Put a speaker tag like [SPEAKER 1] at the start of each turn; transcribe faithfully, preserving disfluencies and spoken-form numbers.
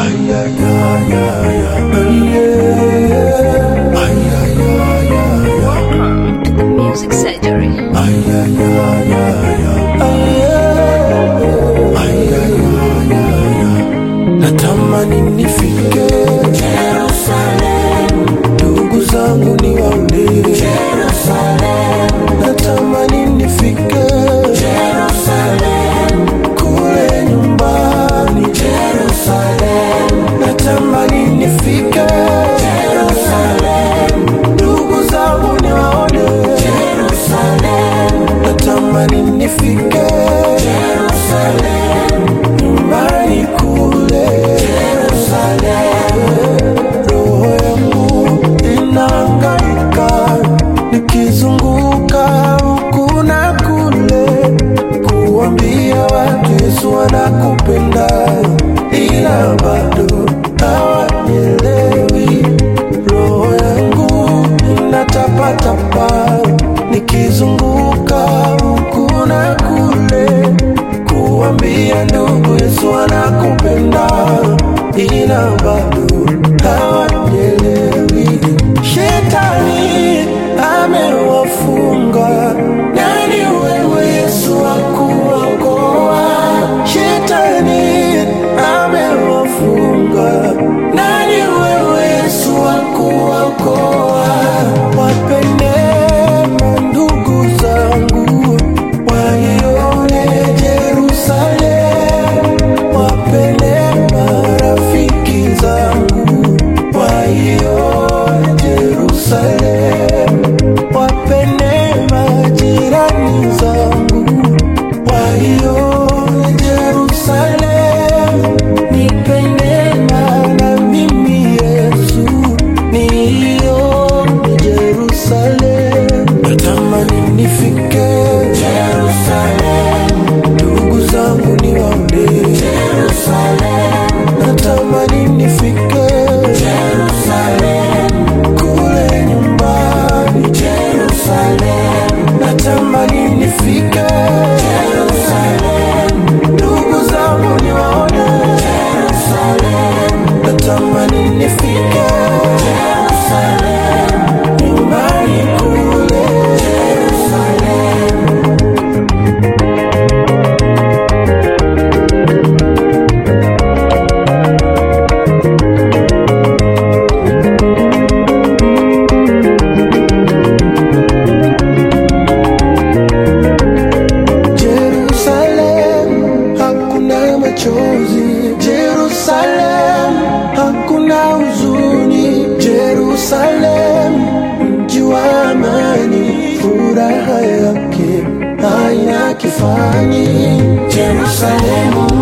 [SPEAKER 1] ay ay ay ay yeah. Ay ay ay ay ay.
[SPEAKER 2] Music surgery.
[SPEAKER 1] Ay ay ay ay ay ay ay ay. Natamani nifike Jerusalem, ndugu zangu niwaone Jerusalem. Natamani nifike Jerusalem, kule nyumbani Jerusalem. Natamani nifike Jerusalem, ndugu zangu niwaone Jerusalem. Natamani nifike Jerusalem, nyumbani kule Jerusalem. Roho yangu inahangaika nikizunguka huku na kule, kuambia watu Yesu anakupenda, ila bado hawanielewi. Roho yangu inatapatapa nikizunguka huku na kule, kuambia ndugu Yesu anakupenda, ila bado hawanielewi. Shetani amewafunga, nani wewe Yesu akuokoa? Shetani amewafunga, nani wewe Yesu akuokoa? Wape neema ndugu zangu waione Jerusalem, wape neema rafiki zangu waione Jerusalem, wape neema jirani zangu waione Jerusalem. Nipe neema na mimi Yesu nione Jerusalem. Natamani nifike Jerusalem, ndugu zangu niwaone Jerusalem. Natamani nifike Jerusalem, kule nyumbani Jerusalem. Natamani nifike Jerusalem, ndugu zangu niwaone Jerusalem. Natamani nifike Jerusalem, nyumbani kule Jerusalem. Jerusalem, hakuna machozi. Jerusalem, hakuna huzuni. Jerusalem, mji wa amani, furaha yake haina kifani. Jerusalem